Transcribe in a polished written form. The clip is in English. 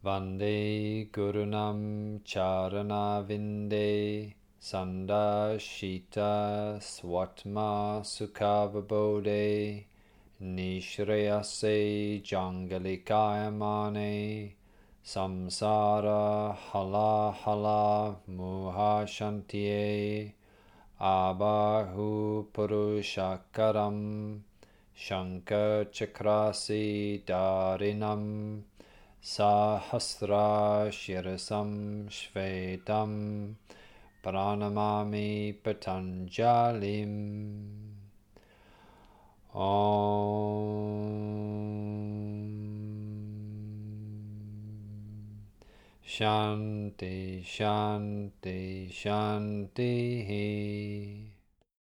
Vande Gurunam Charana Vinde Sandashita Swatma Sukhavabode Nishreyase Jangalikayamane Samsara Hala Hala Muhashantiye Abahu Purushakaram Shankar Chakrasi Darinam Sahasra Shirasam Shvetam Pranamami Patanjalim. Om Shanti Shanti Shanti